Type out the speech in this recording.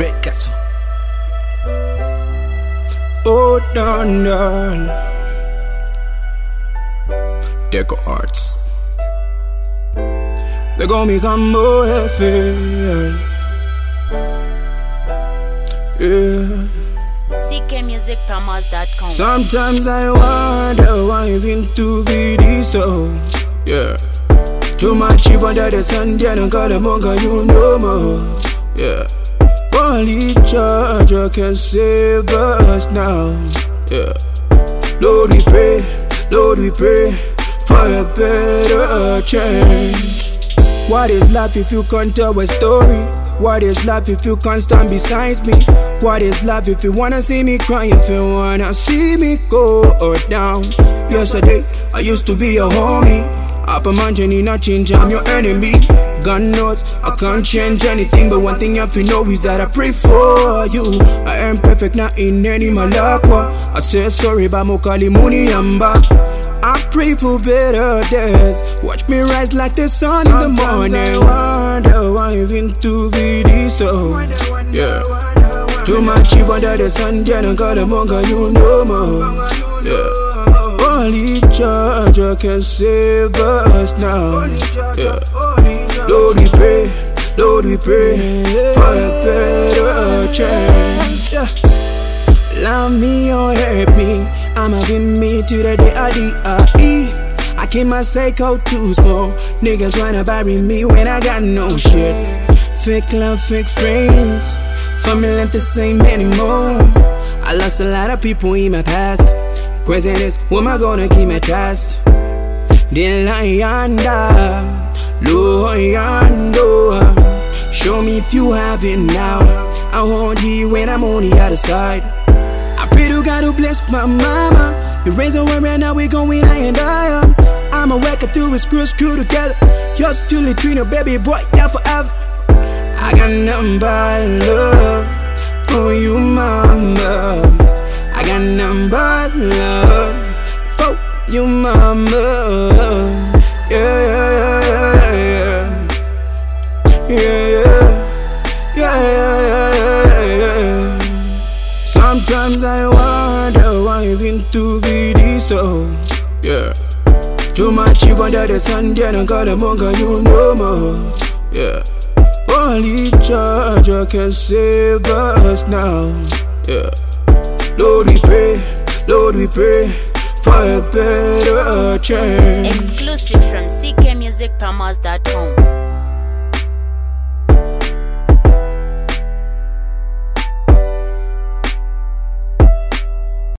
Breakers. Oh, down. Deco Arts. They call me Combo FL. Yeah. ckmusicpromos.com. Sometimes I wonder why I've been too greedy, so yeah. Too much cheap under the sun, yeah, don't call them monga, you know more. Yeah. Only Charger can save us now. Yeah. Lord we pray for a better change. What is life if you can't tell a story? What is life if you can't stand beside me? What is life if you wanna see me cry, if you wanna see me go down? Yesterday, I used to be a homie. Up a mountain in a change, I'm your enemy. God knows, I can't change anything, but one thing you have to know is that I pray for you. I am perfect, not in any malakwa. I say sorry, but mokali muni yamba. I pray for better days. Watch me rise like the sun in the morning. I wonder why I've been too greedy, so yeah. Too much cheap under the sun, yeah, don't call them monga, you know more. Yeah. Only Charger can save us now. Yeah. Lord we pray for a better change. Yeah. Love me or hurt me, I'ma be me to the day I die. I keep my cycle too small. Niggas wanna bury me when I got no shit. Fake love, fake friends, family ain't the same anymore. I lost a lot of people in my past. Question is, who am I gonna keep my trust? Then yonder, low yonder. Show me if you have it now. I hold you when I'm on the other side. I pray to God to bless my mama. You raise her right now, we going high and higher. I'm a worker to a screw together. Yours truly, Trina, baby boy, yeah, forever. I got nothing but love for you, mama. I got nothing but love for you, mama. Yeah. Sometimes I wonder why I've been too greedy, so yeah. Too much cheap under the sun, yeah, don't call them monga, you know more. Yeah. Only Charger can save us now. Yeah. Lord we pray for a better change. Exclusive from ckmusicpromos.com.